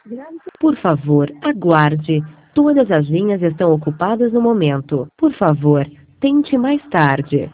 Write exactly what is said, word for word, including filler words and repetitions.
Por favor, aguarde. Todas as linhas estão ocupadas no momento. Por favor, tente mais tarde.